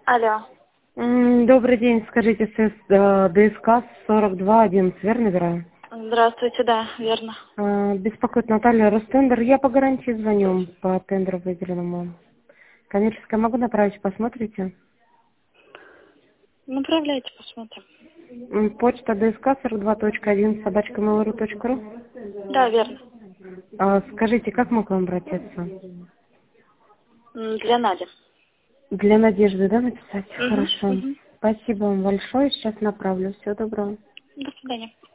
Алло. Добрый день, скажите, ДСК 4211, верно набираю? Здравствуйте, да, верно. Беспокоит Наталья Ростендер. Я по гарантии звоню, по тендеру выделенному. Коммерческое могу направить, посмотрите? Направляйте, посмотрим. Почта ДСК 42.1 @mail.ru. Да, верно. Скажите, как могу обратиться? Для Нади. Для Надежды, да, написать? Угу, Хорошо. угу. Спасибо вам большое. Сейчас направлю. Всего доброго. До свидания.